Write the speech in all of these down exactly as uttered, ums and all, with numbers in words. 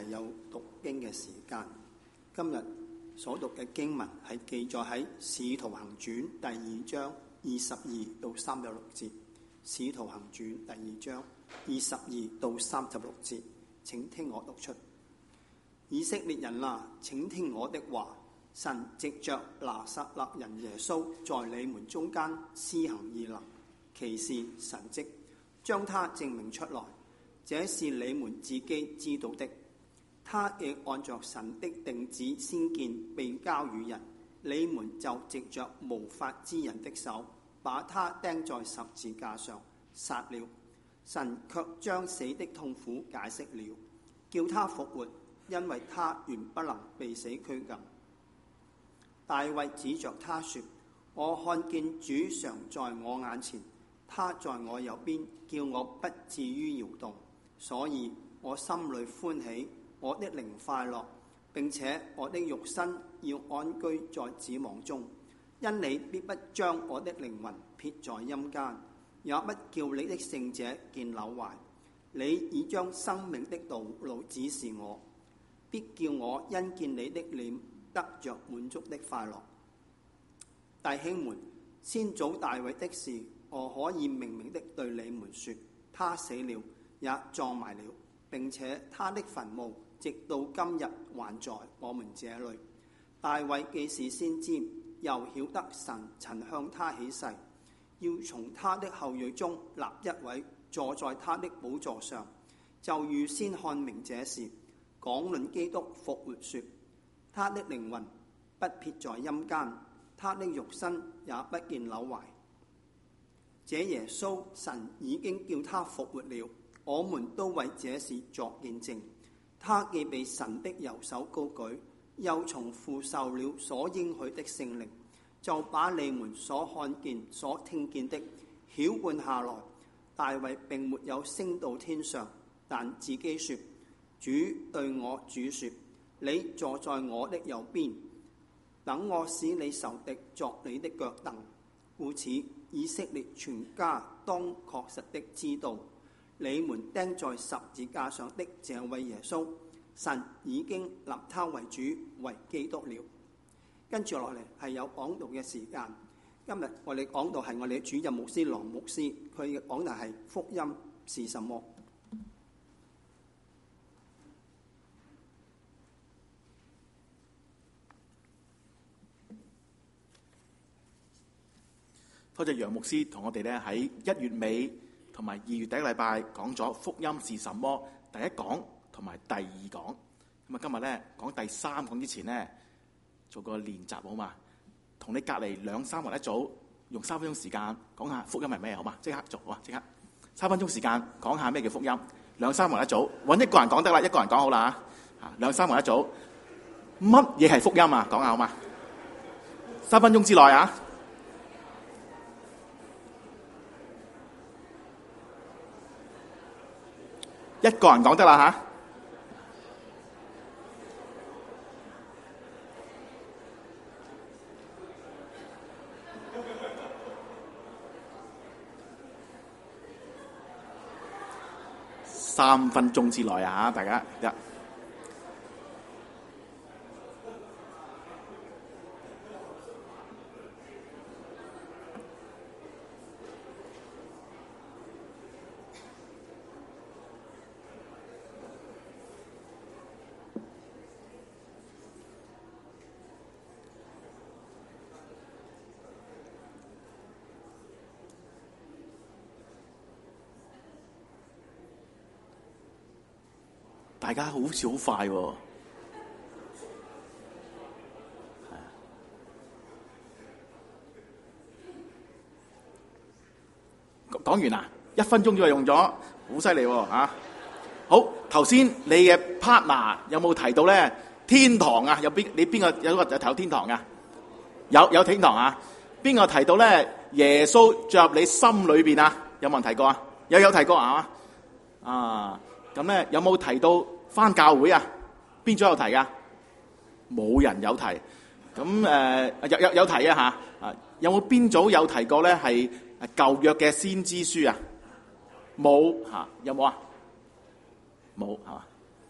有讀經嘅時間。今日所讀嘅經文係記載喺《使徒行傳》第二章二十二到三十六節，《使徒行傳》第二章二十二到三十六節，請聽我讀出。以色列人啊，請聽我的話，神藉着拿撒勒人耶穌在你們中間施行異能、奇事、神蹟，將他證明出來，這是你們自己知道的。他亦按着神的定旨先見被交與人，你們就藉着無法之人的手把他釘在十字架上殺了。神卻將死的痛苦解釋了，叫他復活，因為他原不能被死拘禁。大衛指着他說：我看見主常在我眼前，他在我右邊，叫我不至於搖動，所以我心裏歡喜，我的靈快樂，並且我的肉身要安居在指望中，因你必不將我的靈魂撇在陰間，也不叫你的聖者見朽壞。你已將生命的道路指示我，必叫我因見你的臉得着滿足的快樂。弟兄們，先祖大衛的事，我可以明明的對你們說，他死了，也葬埋了，並且他的墳墓直到今日還在我們這裏。大衛既是先知，又曉得神曾向他起誓，要從他的後裔中立一位坐在他的寶座上，就預先看明這事，講論基督復活說，他的靈魂不撇在陰間，他的肉身也不見朽壞。這耶穌神已經叫他復活了，我們都為這事作見證。他既被神的右手高舉，又從父受了所應許的聖靈，就把你們所看見所聽見的澆灌下來。大衛並沒有升到天上，但自己說，主對我主說，你坐在我的右邊，等我使你仇敵作你的腳凳。故此以色列全家當確實的知道，你們釘在十字架上的這位耶穌，神已經立他為主為基督了。跟住落嚟係有講道嘅時間。今日我哋講道係我哋嘅主任牧師羅牧師，佢嘅講題係福音是什麼。 多謝楊牧師同我哋咧喺一月尾同埋二月第一個禮拜講咗福音是什麼第一講同埋第二講。咁啊今日咧講第三講之前咧做個練習好嘛？同你隔離兩三個人一組，用三分鐘時間講下福音係咩好嘛？即刻做啊！即刻三分鐘時間講下咩叫福音。兩三個人一組，揾一個人講得啦，一個人講好啦嚇。兩三個人一組，乜嘢係福音啊？講下好嘛？三分鐘之內啊！一個人講得啦嚇，三分鐘之內啊！大家一。大家好似好快喎、哦，講完啦，一分鐘就用咗，好犀利喎嚇！好，頭先你嘅 partner 有冇提到咧天堂啊？有邊你邊個有個有提到天堂啊？有有天堂啊？邊個提到咧耶穌進入你心裏邊啊？有冇人提過啊？有有提過啊？啊，咁咧有冇提到返教會啊？邊組有提噶？冇人有提。咁誒、呃、有有有提啊嚇？啊有冇邊組有提過咧？係舊約嘅先知書啊？冇嚇？有冇啊？冇係嘛？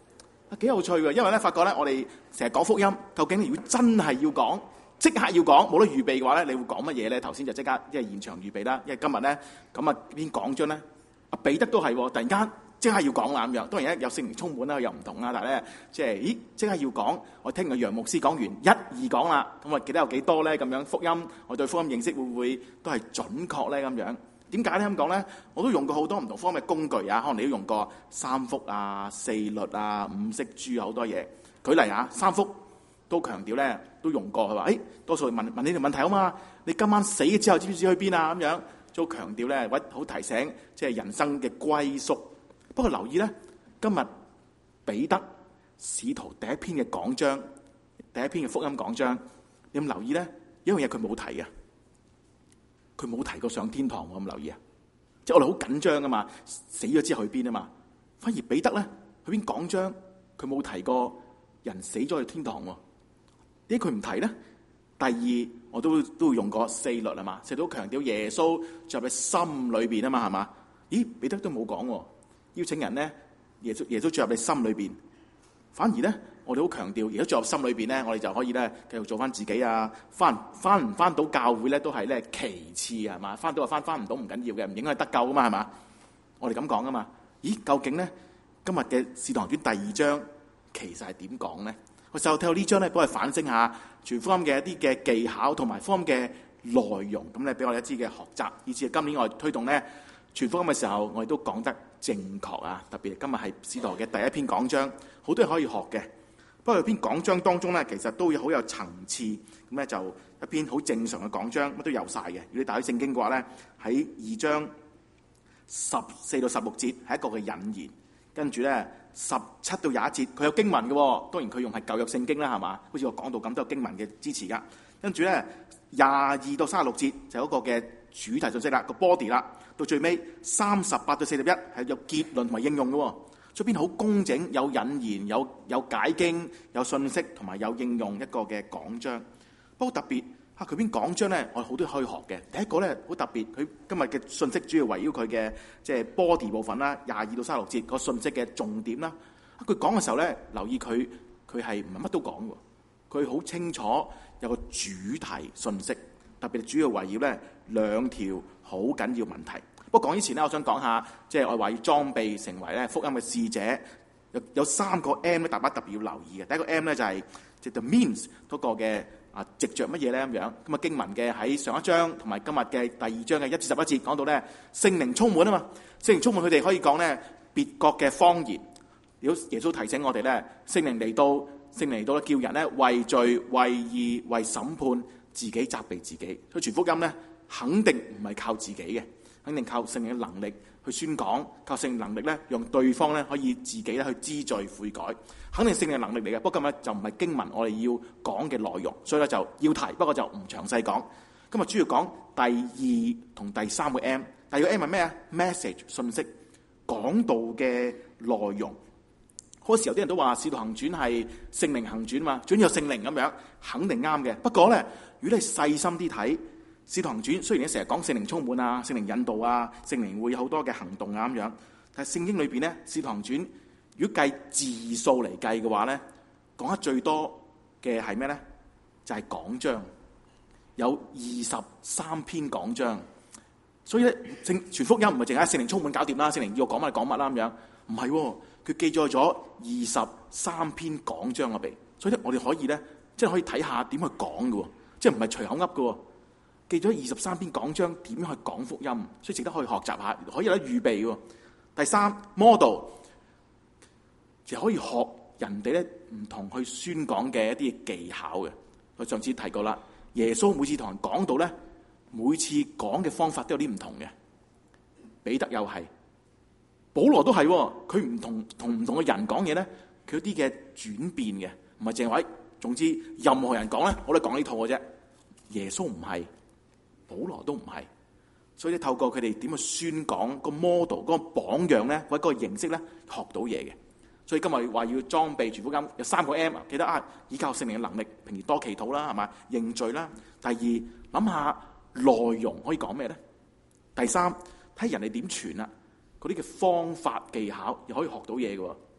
幾有趣嘅，因為咧發覺咧，我哋成日講福音，究竟如果真係要講，即刻要講，冇得預備嘅話咧，你會講乜嘢咧？頭先就即刻即係現場預備啦，因為今日咧咁啊邊講章咧，阿彼得都係突然間即刻要講啦咁樣。當然咧有聖靈充滿啦，又唔同啦，但係咧即係咦即刻要講。我聽個楊牧師講完一二講啦，咁啊記得有幾多咧？咁樣福音，我對福音認識會唔會都係準確咧？咁樣點解咧咁講咧？我都用過好多唔同方面嘅工具啊，可能你都用過三福啊、四律啊、五色珠好多嘢。舉例啊，三福都強調咧，都用過。佢話誒，多數問問你條問題啊嘛，你今晚死咗之後知唔知去邊啊？咁樣都強調咧，或好提醒即係人生嘅歸宿。不過留意咧，今日彼得使徒第一篇嘅講章，第一篇嘅福音講章，你有冇留意咧？有一樣嘢佢冇提嘅。佢冇提過上天堂，我有冇留意啊？即係我哋好緊張啊嘛，死咗之後去邊啊嘛？反而彼得咧，去邊講章，佢冇提過人死咗去天堂喎。點解佢唔提咧？第二，我都都會用過四律啊嘛，四律都強調耶穌進入你心裏邊啊嘛，係嘛？咦，彼得都冇講喎，邀請人咧，耶穌耶穌進入你心裏邊，反而咧。我哋好強調，如果進入心裏邊咧，我哋就可以咧繼續做翻自己啊！翻翻唔翻到教會咧，都係咧其次係嘛？翻到就翻，翻唔到唔緊要嘅，唔影響得救噶嘛係嘛？我哋咁講噶嘛？咦，究竟咧今日嘅《使徒行傳》第二章其實係點講咧？我就睇到呢章咧，幫我哋反省下傳福音嘅一啲嘅技巧同埋福音嘅內容，咁咧俾我哋一啲嘅學習，以至今年我哋推動咧傳福音嘅時候，我哋都講得正確啊！特別今日係《使徒》嘅第一篇講章，好多嘢可以學嘅。不過篇講章當中咧，其實都好有層次，咁咧就一篇好正常嘅講章，乜都有晒嘅。如果你打開聖經嘅話咧，喺二章十四到十六節係一個嘅引言，跟住咧十七到廿一節佢有經文嘅，當然佢用係舊約聖經啦，係嘛？好似我講到咁都有經文嘅支持噶。跟住咧廿二到三十六節就有一個嘅主題信息啦，個 body 啦。到最尾三十八到四十一係有結論同埋應用嘅。出邊好工整，有引言，有有解經，有信息，同埋有應用一個嘅講章。不過特別嚇佢篇講章咧，我哋好多可以學嘅。第一個咧好特別，佢今日嘅信息主要圍繞佢嘅即係 body 部分啦，廿二到三十六節個信息嘅重點啦。佢講嘅時候咧，留意佢佢係唔係乜都講喎，佢好清楚有個主題信息，特別主要圍繞咧兩條好緊要問題。不過講之前咧，我想講下，即係我話要裝備成為咧福音嘅使者，有有三個 M 咧，大家特別要留意嘅。第一個 M 咧就係即係 the means 嗰個嘅啊，藉著乜嘢咧咁樣。咁啊經文嘅喺上一章同埋今日嘅第二章嘅一至十一節講到咧聖靈充滿啊嘛，聖靈充滿佢哋可以講咧別國嘅方言。如果耶穌提醒我哋咧，聖靈嚟到，聖靈嚟到咧叫人咧為罪、為義、為審判，自己責備自己。所以傳福音咧肯定唔係靠自己嘅。肯定靠聖靈嘅能力去宣講，靠聖靈能力咧，讓對方咧可以自己咧去知罪悔改，肯定聖靈嘅能力嚟嘅。不過今日就唔係經文我哋要講嘅內容，所以咧就要提，不過就唔詳細講。今日主要講第二同第三個 M。第二個 M 係咩啊 ？message 信息，講道嘅內容。好多時候啲人都話《使徒行傳》係聖靈行傳嘛，總有聖靈咁樣，肯定啱嘅。不過咧，如果你細心啲睇，使徒行傳雖然你成日講聖靈充滿啊、聖靈引導啊、聖靈會有好多嘅行動啊咁樣，但係聖經裏邊咧，使徒行傳如果計字數嚟計嘅話咧，講得最多嘅係咩咧？就係、是、講章，有二十三篇講章。所以咧，聖傳福音唔係淨係聖靈充滿搞掂啦，聖靈要我講乜就講乜啦咁樣，唔係，佢記載咗二十三篇講章入邊。所以咧，我哋可以咧，即係可以睇下點去講嘅，即係唔係隨口噏嘅。記咗二十三篇講章，點樣去講福音，所以值得可以學習下，可以有得預備喎。第三 model 就可以學人哋咧唔同去宣講嘅一啲技巧嘅。我上次提過啦，耶穌每次同人講道咧，每次講嘅方法都有啲唔同嘅。彼得又係，保羅都係，佢唔同同唔同嘅人講嘢咧，佢有啲嘅轉變嘅，唔係淨係話，總之任何人講咧，我都講呢套嘅啫。耶穌唔係。保羅都唔係，所以透過佢哋點去宣講個 model 嗰個榜樣咧，或者個形式咧，學到嘢嘅。所以今日話要裝備傳福音，有三個 M， 記得啊，依靠聖靈嘅能力，平時多祈禱啦，係嘛，認罪啦。第二，諗下內容可以講咩咧？第三，睇人哋點傳啦，嗰啲嘅方法技巧又可以學到嘢嘅。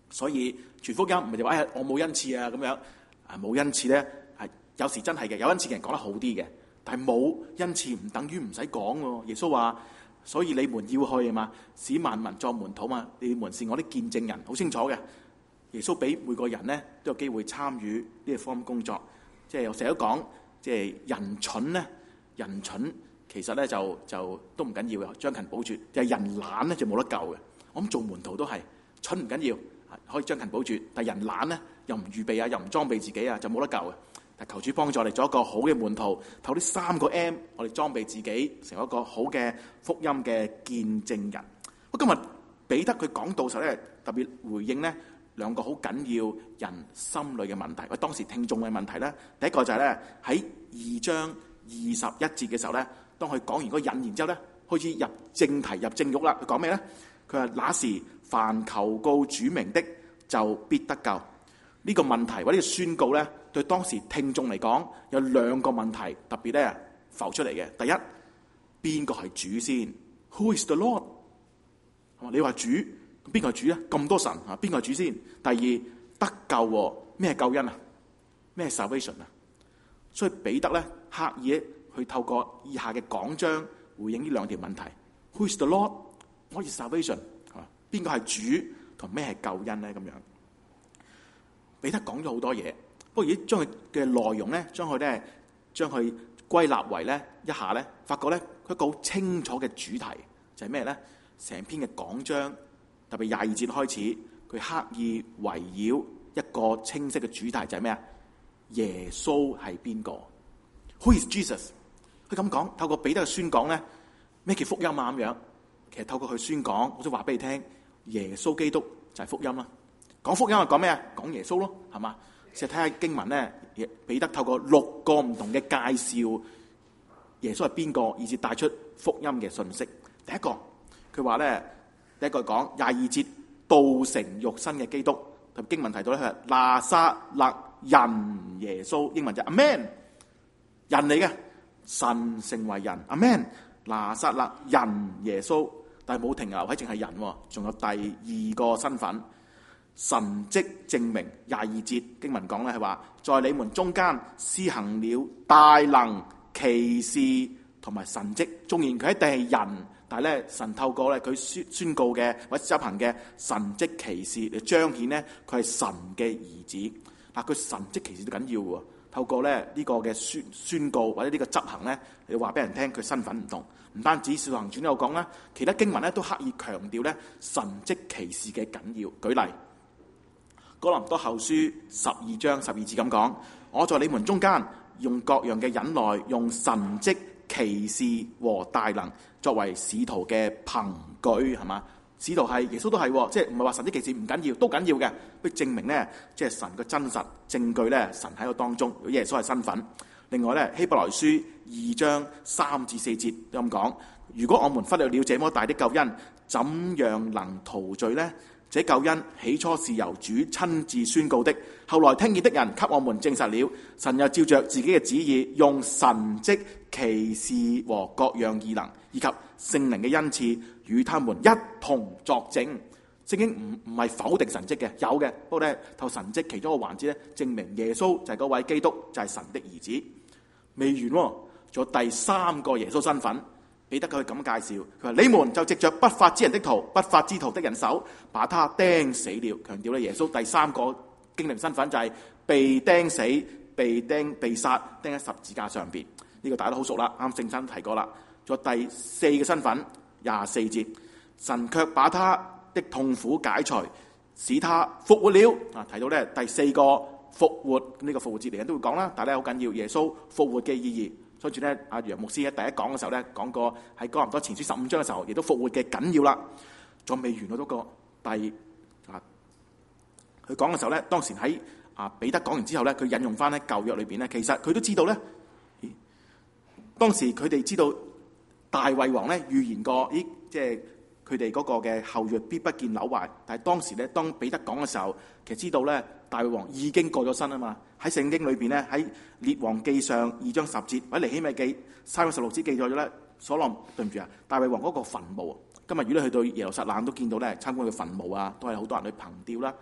所以傳福音唔係就話哎我冇恩賜啊咁樣啊，冇恩賜咧係有時真係嘅，有恩賜嘅人講得好啲嘅，但係冇恩賜唔等於唔使講喎。耶穌話：所以你們要去啊嘛，使萬民作門徒嘛，你們是我啲見證人，好清楚嘅。耶穌俾每個人咧都有機會參與呢個福音工作。即係我成日都講，即係人蠢咧，人蠢其實咧就就都唔緊要嘅，將勤補拙。就係人懶咧就冇得救嘅。我諗做門徒都係蠢唔緊要，可以將勤補拙。但係人懶咧又唔預備啊，又唔裝備自己啊，就冇得救嘅。但求主幫助我哋做一個好嘅門徒，透過呢三個 M， 我哋裝備自己，成為一個好嘅福音嘅見證人。我今日彼得佢講道時候咧，特別回應咧兩個好緊要人心裏嘅問題，或當時聽眾嘅問題咧。第一個就係咧喺二章二十一節嘅時候咧，當佢講完嗰個引言之後咧，開始入正題入正肉啦。佢講咩咧？佢話那時凡求告主名的就必得救。呢個問題或者呢個宣告咧，對當時聽眾嚟講有兩個問題特別咧浮出嚟嘅。第一，邊個係主先 ？Who is the Lord？ 你話主，邊個係主啊？咁多神啊，邊個係主先？第二，得救咩救恩啊？咩 salvation 啊？所以彼得咧刻意去透過以下嘅講章回應呢兩條問題。Who is the Lord？What is salvation？ 邊個係主同咩係救恩咧？咁樣彼得講咗好多嘢，不過而家將佢嘅內容咧，將佢咧將佢歸納為咧一下咧，發覺咧佢一個好清楚嘅主題就係咩咧？成篇嘅講章，特別廿二節開始，佢刻意圍繞一個清晰嘅主題就係咩啊？耶穌係邊個 ？Who is Jesus？ 佢咁講，透過彼得嘅宣講咧，咩叫福音啊？咁樣其實透過佢宣講，我想話俾你聽，耶穌基督就係福音啦。講福音係講咩啊？講耶穌咯，係嘛？試睇下經文咧，彼得透過六個唔同嘅介紹，耶穌係邊個，以至帶出福音嘅信息。第一個，佢話咧，第一個講廿二節，道成肉身嘅基督，同經文提到咧，佢係拿撒勒人耶穌，英文就 Amen， 人嚟嘅，神成為人 Amen， 拿撒勒人耶穌，但係冇停留喺淨係人，仲有第二個身份。神蹟證明廿二節經文講咧，係話在你們中間施行了大能奇事同埋神蹟。縱然佢一定係人，但係咧神透過咧佢宣宣告嘅或者執行嘅神蹟奇事嚟彰顯咧佢係神嘅兒子。嗱，佢神蹟奇事都緊要喎。透過咧呢個嘅宣宣告或者呢個執行咧，你話俾人聽佢身份唔同。唔單止《使徒行傳》有講啦，其他經文咧都刻意強調咧神蹟奇事嘅緊要。舉例。哥林多後書十二章十二節咁講：我在你們中間用各樣嘅忍耐，用神蹟奇事和大能作為使徒嘅憑據，係嘛？使徒係耶穌都係，即係唔係話神蹟奇事唔緊要，都緊要嘅，去證明咧，即係神嘅真實證據咧，神喺個當中，耶穌係身份。另外咧，希伯來書二章三至四節都咁講：如果我們忽略了這麼大的救恩，怎樣能逃罪呢？這救恩起初是由主親自宣告的，後來聽見的人給我們證實了。神又照着自己嘅旨意，用神蹟奇事和各樣異能，以及聖靈嘅恩賜，與他們一同作證。聖經唔唔係否定神蹟嘅，有嘅。不過咧，透神蹟其中一個環節咧，證明耶穌就係嗰位基督，就係神的兒子。未完喎，仲有第三個耶穌身份。彼得佢咁介紹，佢話：你們就藉着不法之人的徒、不法之徒的人手，把他釘死了。強調咧，耶穌第三個經歷身份就係被釘死、被釘、被殺，釘喺十字架上邊。呢、這個大家都好熟啦，啱聖經提過啦。仲有第四個身份，廿四節，神卻把他的痛苦解除，使他復活了。啊，提到咧第四個復活，呢、這個復活節嚟緊都會講啦，但係咧好緊要，耶穌復活嘅意義。所以咧，阿楊牧師喺第一講嘅時候咧，講過喺哥林多前書十五章嘅時候，亦都復活嘅緊要啦。仲未完到嗰個第啊，佢講嘅時候咧，當時喺啊彼得講完之後咧，佢引用翻喺舊約裏邊咧，其實佢都知道咧，當時佢哋知道大衛王咧預言過，咦，即係佢哋嗰個嘅後裔必不見朽壞。但係當時咧，當彼得講嘅時候，其實知道咧，大衛王已經過咗身啊嘛。喺聖經裏邊咧，喺列王記上二章十節，或者尼希米記三章十六節記載咗咧，所羅對唔住啊，大衛王嗰個墳墓。今日如果你去到耶路撒冷都見到咧，參觀佢墳墓啊，都係好多人去憑吊啦。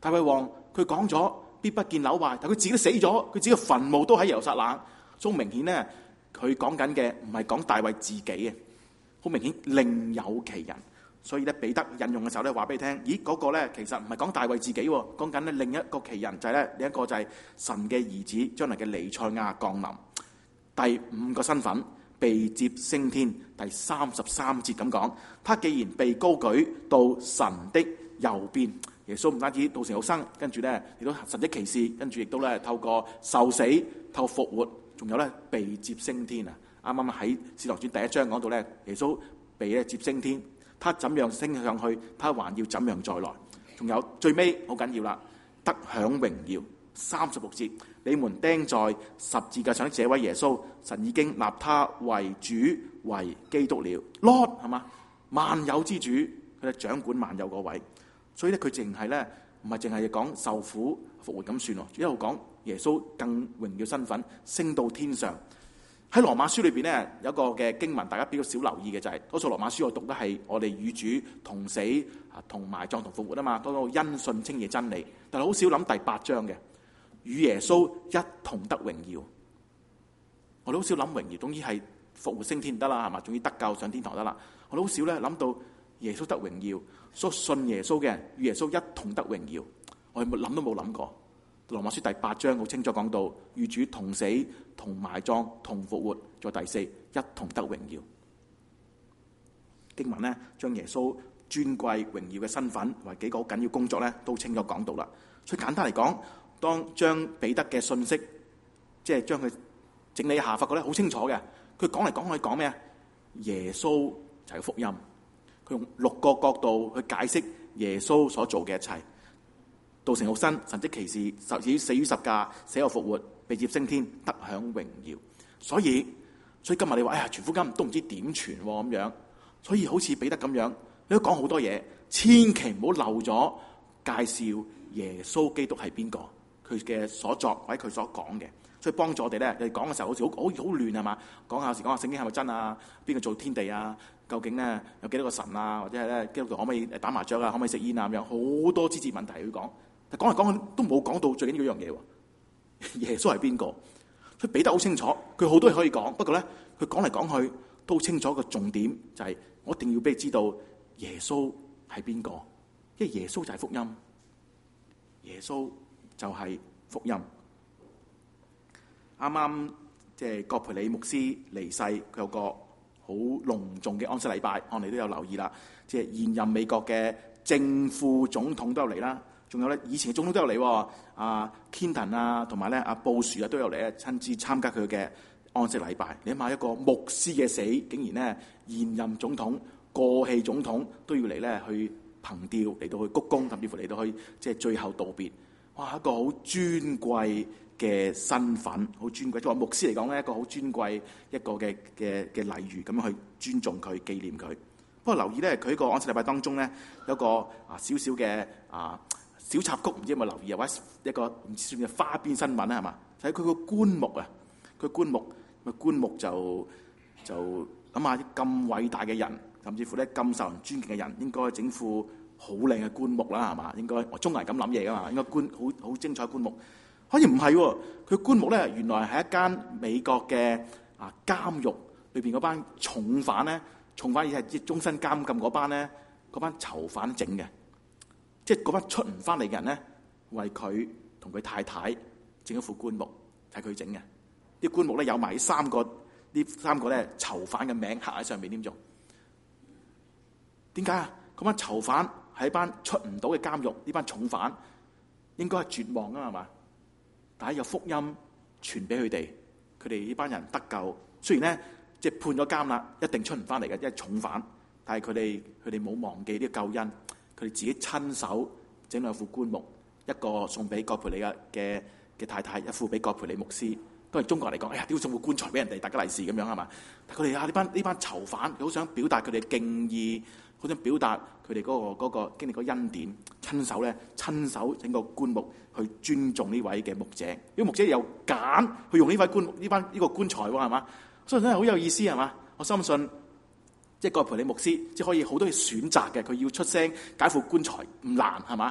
大衛王佢講咗必不見朽壞，但佢自己都死咗，佢自己嘅墳墓都喺耶路撒冷。所以明顯咧，佢講緊嘅唔係講大衛自己啊，好明顯另有其人。所以咧，彼得引用嘅時候咧，話俾你聽，咦嗰、那個咧其實唔係講大衛自己，講緊咧另一個其人，就係咧另一個就係神嘅兒子，將來嘅彌賽亞降臨。第五個身份被接升天，第三十三節咁講，他既然被高舉到神的右邊，耶穌唔單止道成肉身，跟住咧亦都神蹟奇事，跟住亦都咧透過受死、透過復活，仲有咧被接升天啊！啱啱喺《使徒行傳》第一章講到咧，耶穌被咧接升天。他怎樣升上去，他還要怎樣再來。仲有最尾好緊要啦，得享榮耀。三十六節，你們釘在十字架上的這位耶穌，神已經立他為主為基督了。Lord 係嘛，萬有之主，佢係掌管萬有嗰位。所以咧，佢淨係咧唔係淨係講受苦復活咁算咯，一路講耶穌更榮耀身份升到天上。喺羅馬書裏邊咧有一個嘅經文，大家比較少留意嘅就係、是，多數羅馬書我讀得係我哋與主同死啊，同埋葬同復活啊嘛，多數因信稱義真理。但係好少諗第八章嘅與耶穌一同得榮耀。我哋好少諗榮耀，總之係復活升天得啦，係嘛？總之得救上天堂得啦。我哋好少咧諗到耶穌得榮耀，所以信耶穌嘅人與耶穌一同得榮耀。我哋冇諗都冇諗過。羅馬書第八章好清楚講到，與主同死、同埋葬、同復活，再第四一同得榮耀。經文呢，將耶穌尊貴榮耀嘅身份為幾個好緊要工作咧，都清楚講到啦。所以簡單嚟講，當將彼得嘅信息，即係將佢整理一下，發覺咧好清楚嘅。佢講嚟講去講咩啊？耶穌就係福音。佢用六個角度去解釋耶穌所做嘅一切。道成肉身，神蹟奇事，受死死於十架，死後復活，被接升天，得享榮耀。所以，所以今日你話，哎呀，傳福音都唔知點傳咁樣。所以好似彼得咁樣，你都講好多嘢，千祈唔好漏咗介紹耶穌基督係邊個，佢嘅所作或者佢所講嘅。所以幫助我哋咧，你講嘅時候好似好好好亂係嘛？講下時講下聖經係咪真啊？邊個做天地啊？究竟咧有幾多個神啊？或者係咧基督徒可唔可以打麻雀啊？可唔可以食煙啊？咁樣好多枝節問題去講。講嚟講去都冇講到最緊要一樣嘢喎，耶穌係邊個？佢俾得好清楚，佢好多嘢可以講。不過咧，佢講嚟講去都清楚個重點，就係我一定要俾你知道耶穌係邊個，因為耶穌就係福音，耶穌就係福音。啱啱即係葛培理牧師離世，佢有個好隆重嘅安息禮拜，我哋都有留意啦。即係現任美國嘅正副總統都有嚟啦。仲有咧，以前嘅總統都有嚟，阿 Clinton 啊，同埋咧阿布殊啊都有嚟咧，親自參加佢嘅安息禮拜。你諗下，一個牧師嘅死，竟然咧現任總統、過氣總統都要嚟咧去憑吊，嚟到去鞠躬，甚至乎嚟到去即係最後道別。哇，一個好尊貴嘅身份，好尊貴。作為牧師嚟講咧，一個好尊貴一個嘅嘅嘅禮遇，咁樣去尊重佢、紀念佢。不過留意咧，佢個安息禮拜當中咧有個啊少少嘅啊。小插曲，唔知有冇留意啊？或者一個唔知算嘅花邊新聞啦，係嘛？睇佢個棺木啊，佢棺木，咪棺木就就諗下啲咁偉大嘅人，甚至乎咧咁受人尊敬嘅人，應該整副好靚嘅棺木啦，係嘛？應該我中國人咁諗嘢噶嘛？應該棺好好精彩棺木，可以唔係喎？佢棺木咧原來係一間美國嘅啊監獄裏邊嗰班重犯咧，重犯而係終身監禁嗰班咧，嗰班囚犯整嘅。即係嗰班出唔翻嚟嘅人咧，為佢同佢太太整一副棺木，係佢整嘅。啲棺木咧有埋呢三個呢三個咧囚犯嘅名刻喺上面，點做？點解啊？嗰班囚犯係一班出唔到嘅監獄，呢班重犯應該係絕望啊嘛，但係有福音傳俾佢哋，佢哋呢班人得救。雖然咧即係判咗監啦，一定出唔翻嚟嘅，因為重犯，但係佢哋佢哋冇忘記呢個救恩。佢哋自己親手整兩副棺木，一個送俾葛培理嘅嘅嘅太太，一副俾葛培理牧師。都係中國人嚟講，哎呀，點會送副棺材俾人哋，大家利是咁樣係嘛？但佢哋啊，呢班呢班囚犯，佢好想表達佢哋嘅敬意，好想表達佢哋嗰個嗰、嗰個經歷嗰個恩典，親手咧親手整個棺木去尊重呢位嘅牧者。呢個牧者又揀去用呢塊棺木呢班呢個棺材喎，係嘛？所以真係好有意思係嘛？我深信。即係葛培理牧師，即係可以好多嘢選擇嘅。佢要出聲解副棺材唔難係嘛？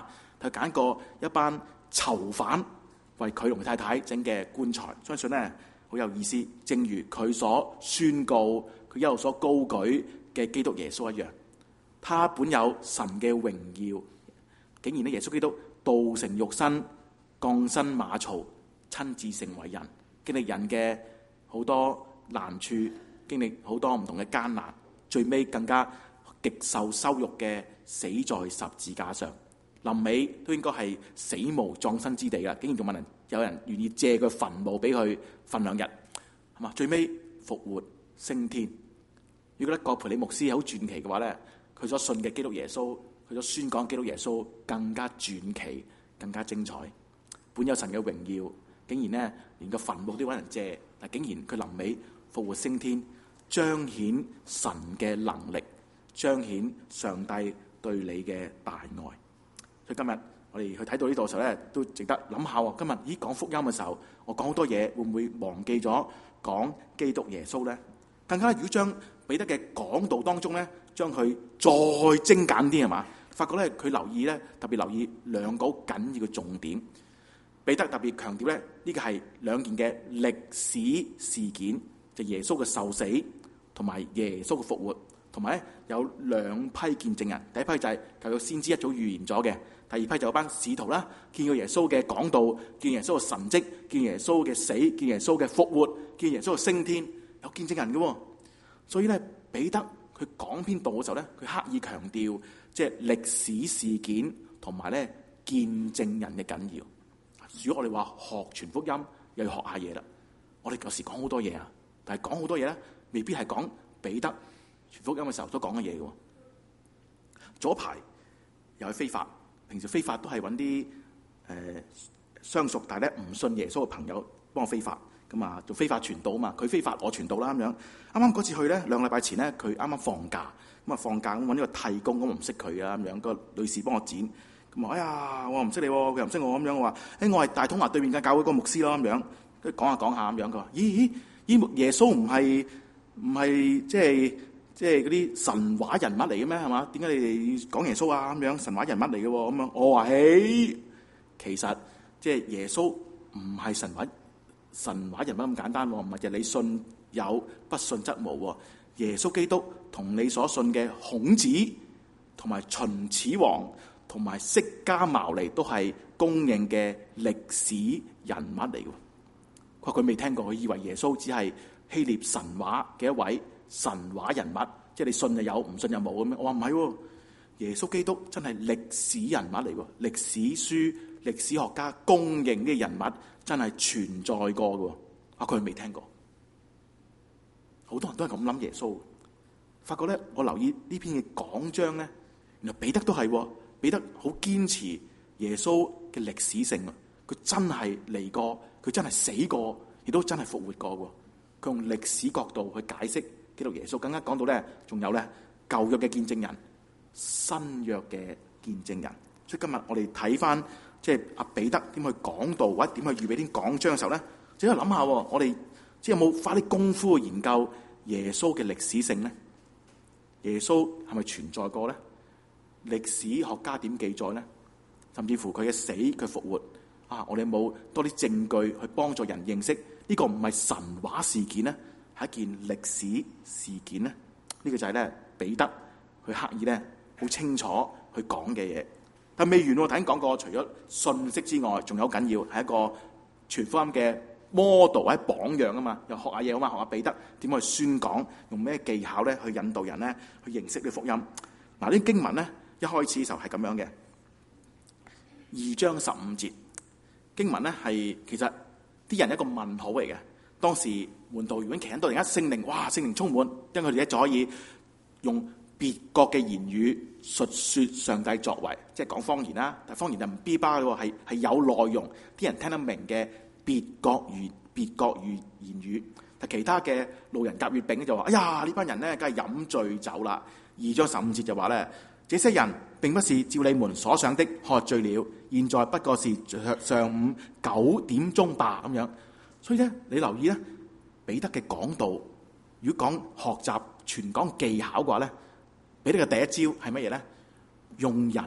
佢揀過一班囚犯為佢同太太整嘅棺材，相信咧好有意思。正如佢所宣告，佢一路所高舉嘅基督耶穌一樣，他本有神嘅榮耀，竟然咧耶穌基督道成肉身，降生馬槽，親自成為人，經歷人嘅好多難處，經歷好多唔同嘅艱難，最尾更加極受羞辱嘅死在十字架上。臨尾都應該係死無葬身之地啦，竟然仲問人有人願意借個墳墓俾佢瞓兩日，係嘛？最尾復活升天。如果咧葛培理牧師好傳奇嘅話咧，佢所信嘅基督耶穌，佢所宣講基督耶穌更加傳奇，更加精彩。本有神嘅榮耀，竟然咧連個墳墓都揾人借，但竟然佢臨尾復活升天，彰顯神嘅能力，彰顯上帝對你嘅大愛。所以今日我哋去睇到呢度嘅時候咧，都值得諗下喎。今日咦講福音嘅時候，我講好多嘢，會唔會忘記咗講基督耶穌咧？更加如果將彼得嘅講道當中咧，將佢再精簡啲係嘛？發覺咧佢留意咧，特別留意兩個好緊要嘅重點。彼得特別強調咧，呢個係兩件嘅歷史事件，就耶穌嘅受死同埋耶穌嘅復活，同埋咧有兩批見證人。第一批就係舊約先知一早預言咗嘅，第二批就有班使徒啦，見過耶穌嘅講道，見耶穌嘅神蹟，見耶穌嘅死，見耶穌嘅復活，見耶穌嘅升天，有見證人嘅。所以咧，彼得佢講篇道嘅時候咧，佢刻意強調即係歷史事件同埋咧見證人嘅緊要。如果我哋話學傳福音，又要學下嘢啦。我哋有時講好多嘢啊，但係講好多嘢咧，未必係講彼得傳福音嘅時候所講嘅嘢嘅。左排又係非法，平時非法都係揾啲誒相熟但係咧唔信耶穌嘅朋友幫我非法，咁啊做非法傳道啊嘛。佢非法我傳道啦咁樣。啱啱嗰次去咧，兩個禮拜前咧，佢啱啱放假，咁啊放假咁揾呢個替工，咁我唔識佢啊咁樣，個女士幫我剪。咁啊，哎呀，我唔識你，佢又唔識我咁樣。我話，誒，我係大統華對面嘅教會個牧師咯咁樣。跟住講下講下咁樣，佢話，咦咦，耶穌唔係唔係即係即係嗰啲神話人物嚟嘅咩？係嘛？點解你哋講耶穌啊？咁樣神話人物嚟嘅喎咁樣。我話，誒，其實即係耶穌唔係神話神話人物咁簡單喎，唔係就你信有，不信則無喎。耶穌基督同你所信嘅孔子同埋秦始皇同埋釋迦牟尼都係公認嘅歷史人物嚟嘅。佢話佢未聽過，佢以為耶穌只係希臘神話嘅一位神話人物，即係你信就有，唔信就冇咁樣。我話唔係喎，耶穌基督真係歷史人物嚟喎，歷史書歷史學家公認嘅人物真係存在過嘅。啊，佢未聽過，好多人都係咁諗耶穌。發覺咧，我留意呢篇嘅講章咧，原來彼得都係喎。彼得好堅持耶穌嘅歷史性啊！佢真係嚟過，佢真係死過，亦都真係復活過喎。佢用歷史角度去解釋基督耶穌，更加講到咧，仲有咧舊約嘅見證人、新約嘅見證人。所以今日我哋睇翻即係阿彼得點去講道，或者點去預備啲講章嘅時候咧，只係諗下，我哋即係有冇花啲功夫去研究耶穌嘅歷史性咧？耶穌係咪存在過咧？歷史學家點記載呢？甚至乎佢嘅死、佢復活啊！我哋有冇多啲證據去幫助人認識呢個唔係神話事件呢？係一件歷史事件呢？呢、呢個就係咧彼得佢刻意咧好清楚去講嘅嘢。但未完，我頭先講過，除咗信息之外，仲有緊要係一個傳福音嘅 model 喺榜樣啊嘛。又學下嘢啊嘛，學下彼得點去宣講，用咩技巧咧去引導人咧去認識呢福音。嗱、啊，呢啲經文咧。一開始嘅時候係咁樣嘅，二章十五節經文咧係其實啲人一個問號嚟嘅。當時門徒原本企喺度，突然間聖靈，哇！聖靈充滿，因為佢哋咧就可以用別國嘅言語述說上帝作為，即係講方言啦。但係方言就唔逼巴嘅喎，係係有內容，啲人聽得明嘅別國語、別國語言語。但其他嘅路人甲乙丙就話：哎呀，呢班人咧梗係飲醉酒啦。二章十五節就話咧。這些人並不是照你們所想的喝醉了，現在不過是上午九點鐘吧咁樣。所以咧，你留意咧，彼得嘅講道，如果講學習傳講技巧嘅話咧，彼得嘅第一招係乜嘢咧？用人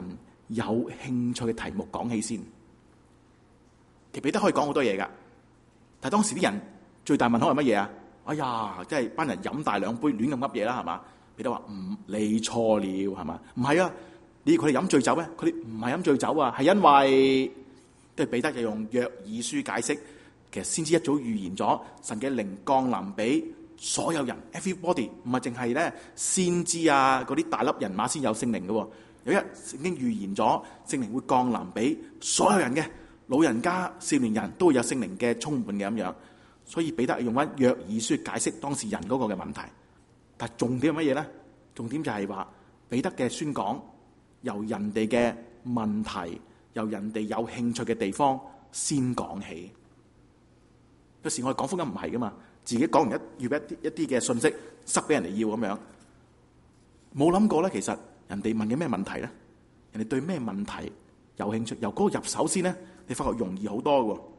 有興趣嘅題目講起先。其實彼得可以講好多嘢㗎，但係當時啲人最大問號係乜嘢啊？哎呀，即係班人飲大兩杯亂咁噏嘢啦，係嘛？彼得話唔，你錯了，係嘛？唔係啊，你要佢哋飲醉酒咩？佢哋唔係飲醉酒啊，係因為即係彼得就用約珥書解釋，其實先知一早預言咗神嘅靈降臨俾所有人 ，everybody， 唔係淨係咧先知啊嗰啲大粒人馬先有聖靈嘅。有一日聖經預言咗聖靈會降臨俾所有人嘅，老人家、少年人都會有聖靈嘅充滿嘅咁樣。所以彼得用翻約珥書解釋當時人嗰個嘅問題，但係重點係乜嘢咧？重點就係話彼得嘅宣講由人哋嘅問題，由人哋有興趣嘅地方先講起。有時我哋講福音唔係噶嘛，自己講完一要一啲一啲嘅信息塞俾人哋要咁樣，冇諗過咧。其實人哋問嘅咩問題咧？人哋對咩問題有興趣？由嗰個入手先咧，你發覺容易好多嘅。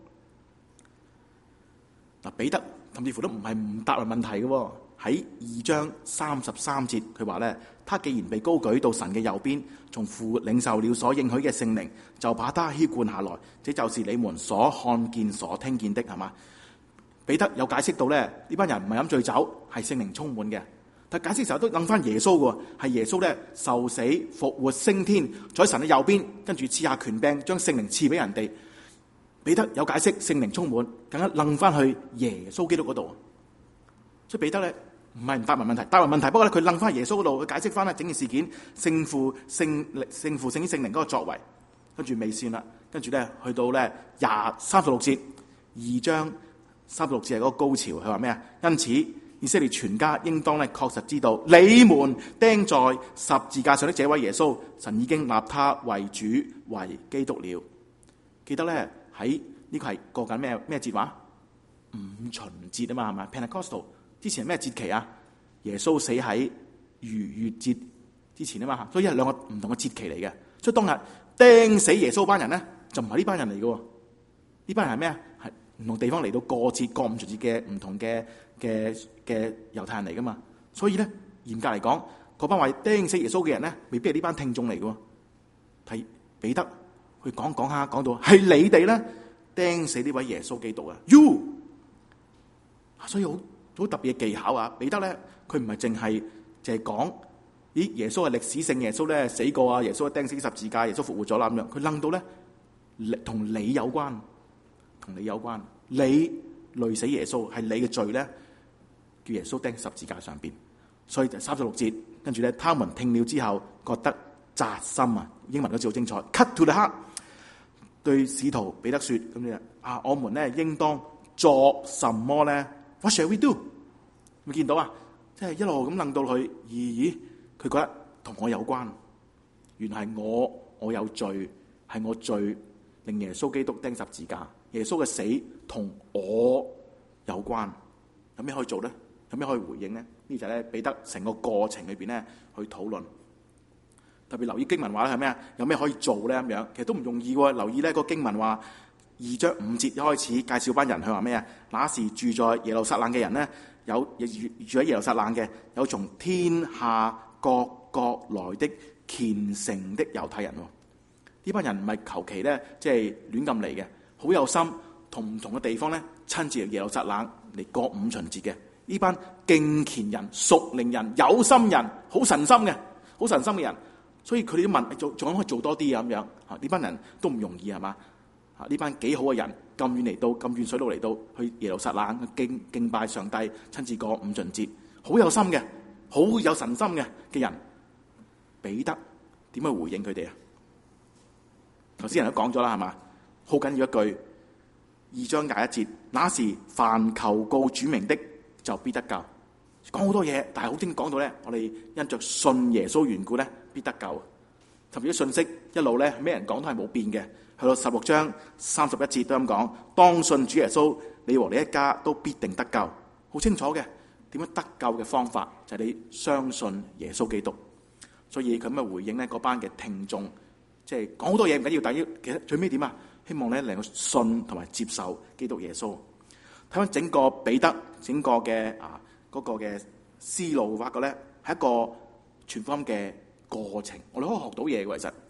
嗱，彼得甚至乎都唔係唔答問問題嘅。喺二章三十三節，佢話咧：他既然被高舉到神嘅右邊，從父領受了所應許嘅聖靈，就把他澆灌下來。這就是你們所看見、所聽見的，係嘛？彼得有解釋到咧，呢班人唔係飲醉酒，係聖靈充滿嘅。但解釋時候都諗翻耶穌嘅，係耶穌咧受死、復活、升天，在神嘅右邊，跟住賜下權柄，將聖靈賜俾人哋。彼得有解釋聖靈充滿，更加楞翻去耶穌基督嗰度。所以彼得咧唔係唔答問問題，答問問題，不過咧佢楞翻耶穌嗰度，佢解釋翻咧整件事件聖父聖聖父聖聖靈嗰個作為，跟住未算啦，跟住咧去到咧廿三十六節，二章三十六節係嗰個高潮，佢話咩啊？因此以色列全家應當咧確實知道，你們釘在十字架上的這位耶穌，神已經立他為主為基督了。記得咧。喺呢個係過緊咩咩節話？五旬節啊嘛，係咪 Pentecostal 之前係咩節期啊？耶穌死喺逾越節之前啊嘛，所以係兩個唔同嘅節期嚟嘅。所以當日釘死耶穌班人咧，就唔係呢班人嚟嘅。呢班人係咩啊？係唔同地方嚟到過節過五旬節嘅唔同嘅嘅嘅猶太人嚟噶嘛。所以咧嚴格嚟講，嗰班話釘死耶穌嘅人咧，未必係呢班聽眾嚟嘅。睇彼得。去講講下，講到係你哋咧釘死呢位耶穌基督啊 ！You， 所以好好特別嘅技巧啊！彼得咧，佢唔係淨係淨係講，咦耶穌係歷史性，耶穌咧死過啊，耶穌釘死十字架，耶穌復活咗啦咁樣。佢楞到咧，同你有關，同你有關，你累死耶穌係你嘅罪咧，叫耶穌釘十字架上邊。所以就三十六節，跟住咧，他們聽了之後覺得扎心啊！英文都好精彩 ，cut to the heart。對使徒彼得說：咁樣啊，我們咧應當作什麼咧 ？What shall we do？ 咪見到啊，即係一路咁諗到佢，咦？佢覺得同我有關，原來係我我有罪，係我罪令耶穌基督釘十字架，耶穌嘅死同我有關。有咩可以做咧？有咩可以回應咧？呢就係咧彼得成個過程裏邊咧去討論。特別留意經文話咧係咩啊？有咩可以做咧咁樣？其實都唔容易喎。留意咧個經文話二章五節一開始介紹班人，佢話咩啊？那時住在耶路撒冷嘅人咧，有住住喺耶路撒冷嘅，有從天下各國來的虔誠的猶太人。呢班人唔係求其咧，即係亂咁嚟嘅，好有心，同唔同嘅地方咧親自嚟耶路撒冷嚟過五旬節嘅。呢班敬虔人、屬靈人、有心人、好神心嘅、好神心嘅人。所以佢哋都問做仲可以做多啲啊咁樣啊？呢班人都唔容易係嘛？啊呢班幾好嘅人咁遠嚟到咁遠水路嚟到去耶路撒冷敬敬拜上帝，親自過五旬節，好有心嘅，好有神心嘅嘅人，彼得點去回應佢哋啊？頭先人都講咗啦係嘛？好緊要一句，二章廿一節，那時凡求告主名的就必得救。講好多嘢，但係好精講到咧，我哋因着信耶穌緣故咧，必得救。特別啲信息一路咧，咩人講都係冇變嘅。去到十六章三十一節都咁講，當信主耶穌，你和你一家都必定得救。好清楚嘅，點樣得救嘅方法就係、是、你相信耶穌基督。所以佢咁嘅回應咧，嗰班嘅聽眾，即係講好多嘢唔緊要，但係其實最尾點啊？希望咧能夠信同埋接受基督耶穌。睇翻整個彼得整個嘅啊。嗰個嘅思路發覺咧係一個傳福音嘅過程，我哋可以學到嘢嘅。其實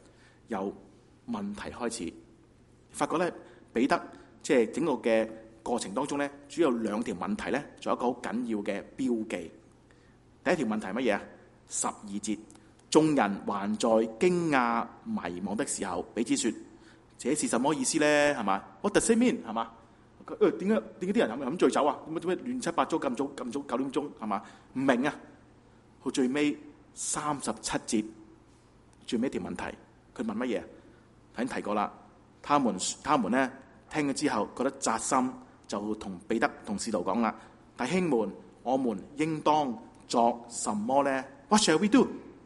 由問題開始。發覺咧，彼得即係整個嘅過程當中咧，主要有兩條問題咧，仲有一個好緊要嘅標記。第一條問題係乜嘢啊？十二節，眾人還在驚訝迷惘的時候，彼此說：這是什麼意思咧？係嘛？What does it mean？係嘛？誒點解點解啲人咁飲醉酒啊？點解點解亂七八糟咁早咁早九點鐘係嘛？唔明啊！到最尾三十七節，最尾一條問題，佢問乜嘢？頭先提過啦，他們他們咧聽咗之後覺得扎心，就同彼得同使徒講啦：弟兄們，我們應當作什麼咧 ？What shall we do？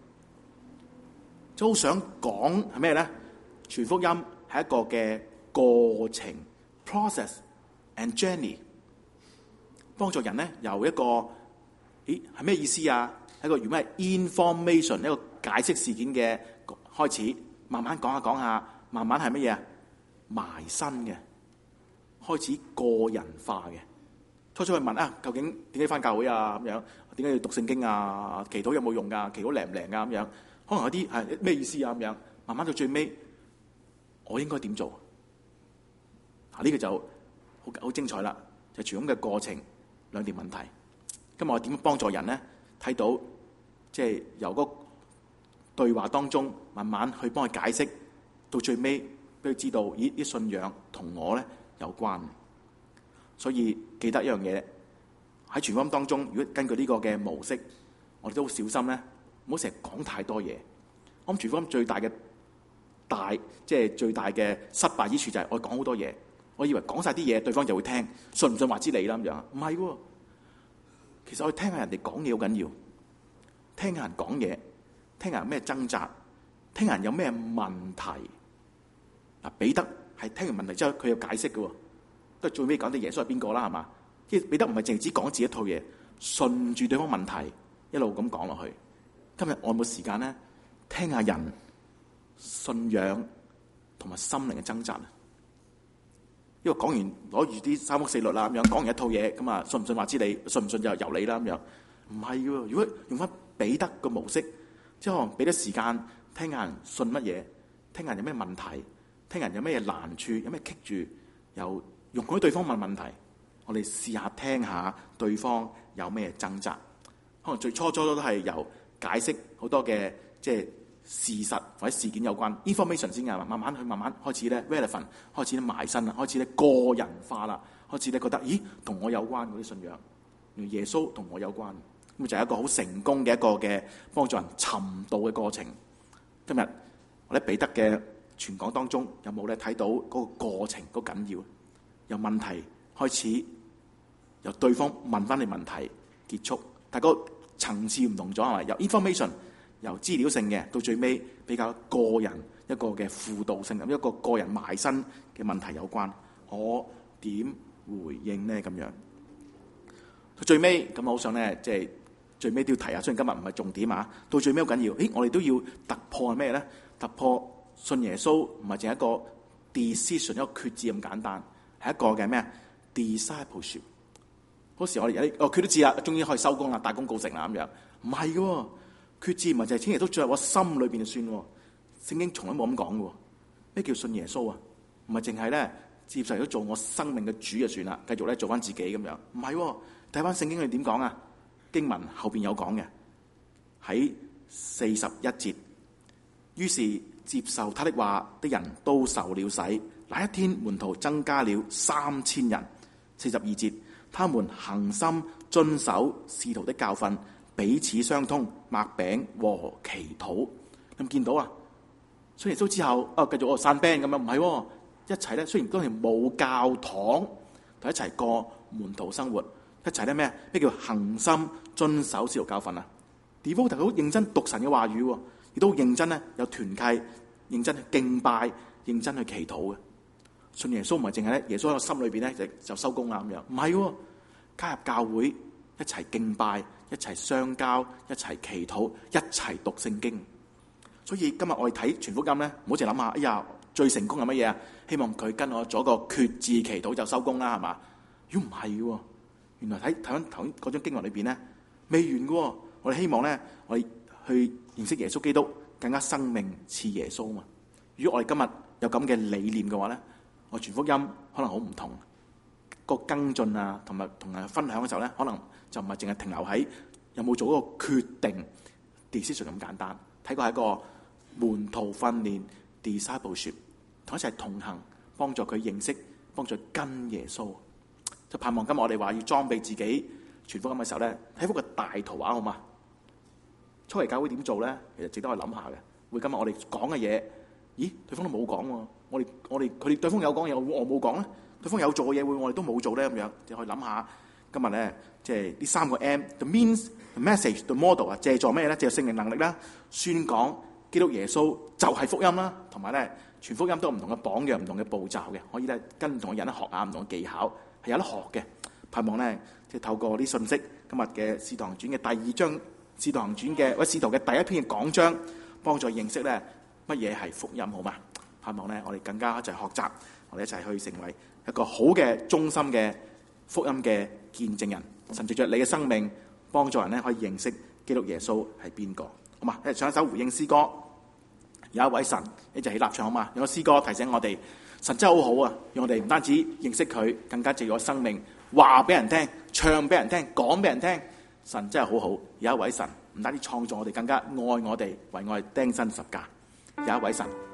就好想講係咩咧？傳福音係一個嘅過程 process and journey， 幫助人咧由一個咦係咩意思啊？係一個如咩 information 一個解釋事件嘅開始，慢慢講下講下，慢慢係乜嘢啊？埋身嘅，開始個人化嘅。初初去問啊，究竟點解返教會啊？咁樣點解要讀聖經啊？祈禱有冇用㗎？祈禱靈唔靈啊？咁樣可能有啲係咩意思啊？咁樣慢慢到最尾，我應該點做？啊，呢個就好好精彩啦！就傳咁嘅過程兩條問題。今日我點樣幫助人咧？睇到即係由個對話當中慢慢去幫佢解釋，到最尾俾佢知道，咦啲信仰同我咧有關。所以記得一樣嘢，喺傳福音當中，如果根據呢個嘅模式，我哋都好小心咧，唔好成日講太多嘢。我諗傳福音最大嘅大，即係最大嘅失敗之處就係我講好多嘢，我以為講晒啲嘢，對方就會聽，信唔信話之你啦咁樣。唔係喎，其實我哋聽下人哋講嘢好緊要，聽下人講嘢，聽下人咩掙扎，聽下人有咩問題。嗱，彼得係聽完問題之後，佢有解釋嘅喎。都最尾講啲耶穌係邊個啦，係嘛？即係彼得唔係淨係只講自己一套嘢，順住對方問題一路咁講落去。今日我有冇時間咧，聽下人信仰同埋心靈嘅掙扎啊？因為講完攞住啲三屋四律啦，咁樣講完一套嘢，咁啊信唔信話之你，信唔信就由你啦咁樣。唔係嘅喎，如果用翻彼得嘅模式，即係可能俾啲時間聽下人信乜嘢，聽下人有咩問題，聽下人有咩難處，有咩棘住，又容許對方問問題，我哋試下聽下對方有咩掙扎。可能最初初都係由解釋好多嘅即係事實或者事件有關 information 先㗎，慢慢去慢慢開始咧 relevant， 開始咧埋身啦，開始咧個人化啦，開始咧覺得咦同我有關嗰啲信仰，原來耶穌同我有關，咁就係一個好成功嘅一個嘅幫助人尋道嘅過程。今日我喺彼得嘅傳講當中有冇咧睇到嗰個過程嗰緊要？由問題開始，由對方問翻你問題結束，但係個層次唔同咗係咪？由 information 由資料性嘅到最尾比較個人一個嘅輔導性，咁一個個人埋身嘅問題有關，我點回應呢？咁樣到最尾咁，我好想咧，即係最尾都要提下，雖然今日唔係重點啊，到最尾好緊要。誒，我哋都要突破係咩咧？突破信耶穌唔係淨係一個 decision 一個決志咁簡單。係一個嘅咩啊 discipleship。嗰時我哋有哦，佢都知啦，終於可以收工啦，大功告成啦咁樣。唔係嘅，決志唔係就係千祈都進入我心裏邊就算。聖經從來冇咁講嘅。咩叫信耶穌啊？唔係淨係咧接受咗做我生命嘅主就算啦，繼續咧做翻自己咁樣。唔係，睇翻聖經佢點講啊？經文後邊有講嘅，喺四十一節。於是接受他的話的人都受了洗。那一天，門徒增加了三千人。四十二節，他們恒心遵守使徒的教訓，彼此相通，擘餅和祈禱。咁見到啊？信耶穌之後，啊繼續哦散 band 咁樣，唔係、哦、一齊咧。雖然當年冇教堂，但一齊過門徒生活，一齊咧咩？咩叫恒心遵守使徒教訓啊 ？devote 好認真讀神嘅話語，亦都認真咧有團契，認真去敬拜，認真去祈禱嘅。信耶穌唔係淨係咧，耶穌喺我心裏邊咧就就收工啦咁樣，唔係喎，加入教會一齊敬拜，一齊相交，一齊祈禱，一齊讀聖經。所以今日我哋睇全福音咧，唔好淨係諗下，哎呀最成功係乜嘢啊？希望佢跟我做個決志祈禱就收工啦，係嘛？如果唔係喎，原來睇睇翻頭嗰張經文裏邊咧未完嘅喎。我哋希望咧，我哋去認識耶穌基督，更加生命似耶穌嘛。 如果我哋今日有咁嘅理念嘅話咧，我傳福音可能好唔同。個跟進啊，同埋同人分享嘅時候咧，可能就唔係淨係停留喺有冇做一個決定 decision 咁簡單。睇過係一個門徒訓練 discipleship， 同一齊同行，幫助佢認識，幫助佢跟耶穌。就盼望今日我哋話要裝備自己傳福音嘅時候咧，睇幅個大圖畫好嘛？初期教會點做咧？其實值得我諗下嘅。會今日我哋講嘅嘢，咦？對方都冇講喎。我哋我哋佢哋對方有講嘢，我冇講咧。對方有做嘅嘢，會我哋都冇做咧，咁樣就可以諗下。今日咧，即係呢三個 M，the means、the message、the model 啊，借助咩咧？借助聖靈能力啦，宣講基督耶穌就係福音啦，同埋咧傳福音都有唔同嘅榜樣、唔同嘅步驟嘅，可以咧跟唔同嘅人咧學下唔同嘅技巧，係有得學嘅。盼望咧即係透過啲信息，今日嘅《使徒行傳》嘅第二章，《使徒行傳》嘅或者使徒嘅第一篇嘅講章，幫助認識咧乜嘢係福音，好嘛？盼望咧我哋更加一齊學習，我哋一齊去成為一個好嘅忠心嘅福音嘅見證人，甚至着你嘅生命幫助人咧可以認識基督耶穌係邊個，好嘛？一齊唱一首回應詩歌，有一位神，一齊起立唱好嘛？有個詩歌提醒我哋，神真係好好啊！讓我哋唔單止認識佢，更加藉咗生命話俾人聽，唱俾人聽，講俾人聽，神真係好好。有一位神唔單止創造我哋，更加愛我哋，為我哋釘身十架。有一位神。